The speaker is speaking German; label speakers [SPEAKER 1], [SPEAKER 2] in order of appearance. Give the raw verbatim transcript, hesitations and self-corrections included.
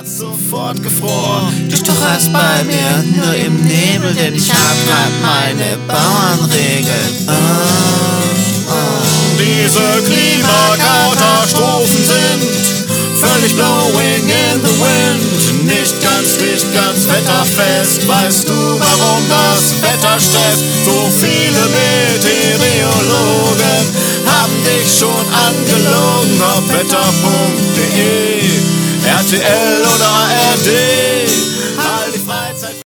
[SPEAKER 1] Herz sofort gefror. Du stocherst bei mir nur im Nebel, denn ich hab grad meine Bauernregel. Oh, oh.
[SPEAKER 2] Diese Klimakatastrophen sind völlig blowing in the wind. Nicht ganz, nicht ganz wetterfest. Weißt du, warum das Wetter stresst? So viele Meteorologen haben dich schon angelogen auf wetter punkt de, R T L